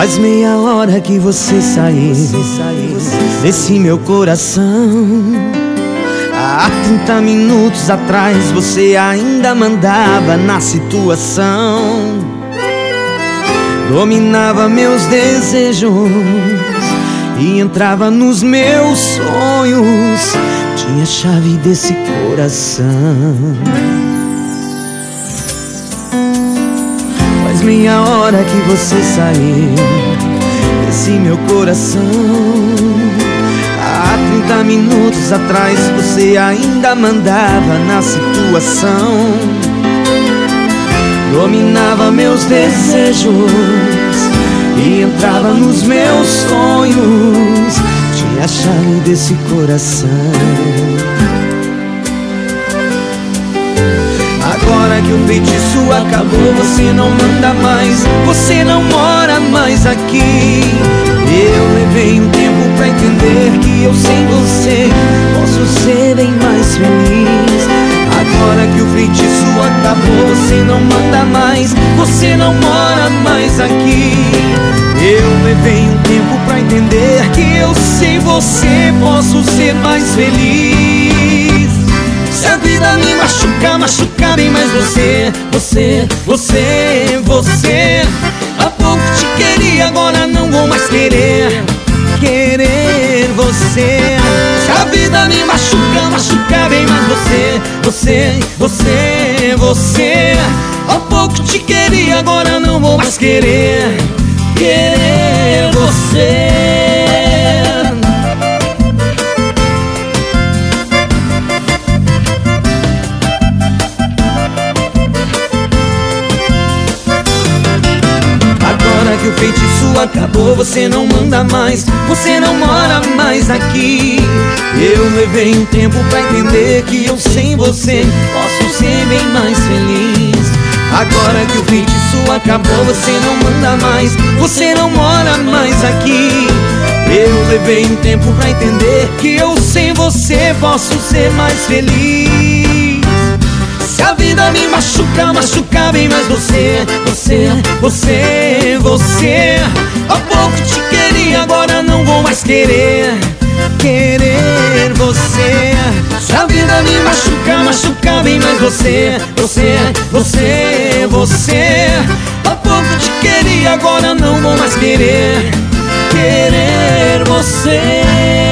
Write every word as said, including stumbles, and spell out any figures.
Faz meia hora que você saiu desse meu coração. Há trinta minutos atrás você ainda mandava na situação, dominava meus desejos e entrava nos meus sonhos. Tinha a chave desse coração. Faz meia hora que você saiu desse meu coração. Há trinta minutos atrás você ainda mandava na situação, dominava meus desejos e entrava nos meus sonhos. Tinha a chave desse coração. Agora que o feitiço acabou, você não manda mais, você não mora mais aqui. Eu levei um tempo pra entender que eu sem você posso ser bem mais feliz. Agora que o feitiço acabou, você não manda mais, você não mora mais aqui. Eu levei um tempo pra entender que eu sem você posso ser mais feliz. Se a vida me machucar, machucar bem mais você, você, você, você. Há pouco te queria, agora não vou mais querer, querer você. Se a vida me machucar, machucar bem mais você, você, você, você. Há pouco te queria, agora não vou mais querer, querer você. Agora que o feitiço acabou, você não manda mais, você não mora mais aqui. Eu levei um tempo pra entender que eu sem você posso ser bem mais feliz. Agora que o feitiço acabou, você não manda mais, você não mora mais aqui. Eu levei um tempo pra entender que eu sem você posso ser mais feliz. Se a vida me machucar, machucar bem mais você, você, você, você. Há pouco te queria, agora não vou mais querer, querer você. Se a vida me machucar, machucar bem mais você, você, você, você. Há pouco te queria, agora não vou mais querer, querer você.